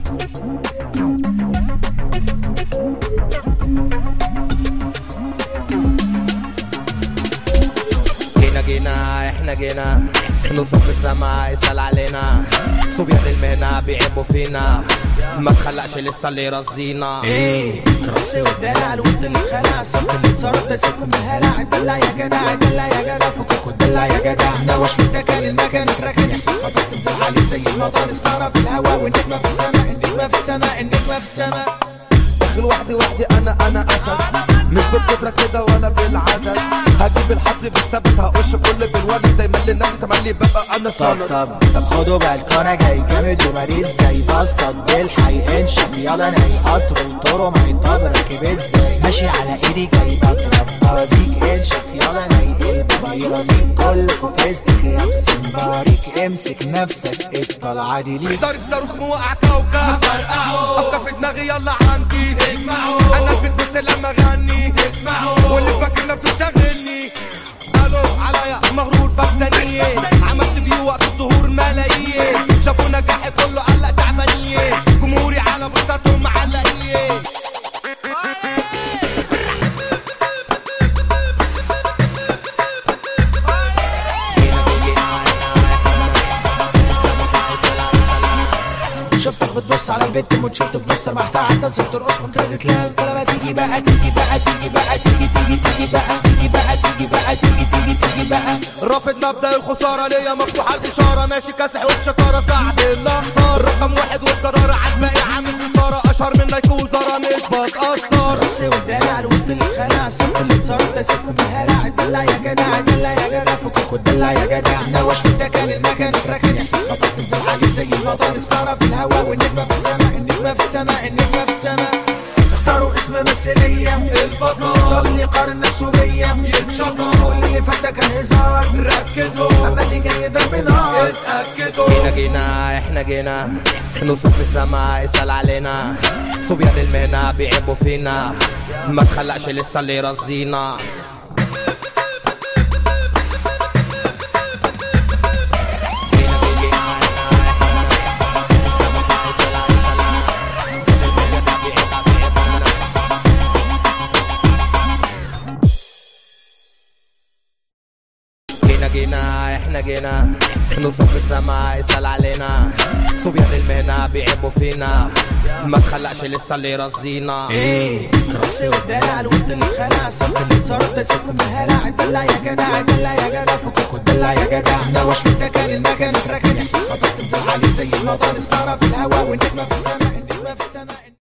جينا احنا جينا نوصف السما يسأل علينا، صبيان المهنة بيعبوا فينا، ما تخلقش لسه اللي يرزينا. ايه راسي والدلع الوسط اللي اتخلع، صف اللي اتصرف تسيبكم بهلع. اتدلع يا جدع اتدلع يا جدع، فكك واتدلع يا جدع. نوش والدكان المكان اتركن، يحصل خطر تنزل عليه زي المطر. استعرى في الهوا والنجمة في السماء، النجمة في السماء، النجمة في السماء. داخل وحدي انا اسد، مش بالقدرة كده ولا بالعدد. هجيب الحظ بالثبت، هقش كل بالولد دايما للناس تملي ببقى انا صالح. طب خدوا بالكم انا جاي جامد ومريض زي بسطك بالحي. انشف يلا ناي قطر الطرق ما يطب راكب ازاي، ماشي على ايدي جاي بضرب بازيك. انشف يلا ناي البابا يرازيك، كلكوا فيستك لابسين باريك. امسك نفسك الطلعة دي ليك. ضارب صاروخ موقع كوكب هفرقعه، افكار في دماغي يلا عندي اجمعوا. انا البيت بس لما اغني اسمعوا، واللي فاكر نفسه شاغلني الو عليا مغرور فكسانيه. عملت فيو وقت الظهور ملايين، شافوا نجاحي كله قلق تعبانيه. جمهوري على بوستاتهم معلقيه. شفتك بتبص على البنت متشفت بنص محتها عدى نسيت ترقص قمت ردت لها لما تيجي بقى تيجي بقى تيجي بقى تيجي بقى تيجي بقى تيجي بقى تيجي بقى. رافض مبدأ الخسارة ليا مفتوحة الإشارة، ماشي كاسح وبشطارة صعب الأخسار. رقم واحد والجدارة عالباقي عامل ستارة، أشهر من لايك وزارة مش بتأثر. راسي والدلع الوسط اللي اتخلع، الصف اللي اتصرف تسيبكم بهلع. اتدلع يا جدع اتدلع يا جدع، فكك واتدلع يا جدع. نوش والدكان المكان اتركن، يحصل خطر تنزل عليه زي المطر. استعرى في الهوا والنجمة في السماء، النجمة في السماء، النجمة في السماء. اختاروا اسم مثلية البطل، اللي قارن نفسه بيا يتشطر. واللي فات ده كان هزار، ركزوا اما اللي جاي ضرب نار اتأكدوا. جينا احنا جينا نوصف السما يسأل علينا، صبيان المهنة بيعبوا فينا، ما تخلقش لسه اللي يرزينا. جينا احنا جينا نوصف السما يسأل علينا، صبيان المهنة بيعبوا فينا، ما تخلقش لسه اللي يرزينا. ايه راسي والدلع الوسط اللي اتخلع، الصف اللي اتصرف تسيبكم بهلع. اتدلع يا جدع اتدلع يا جدع، فكك واتدلع يا جدع. نوش والدكان المكان اتركن، يحصل خطر تنزل عليه زي المطر. استعرى في الهوا والنجمة في السماء، النجمة في السماء.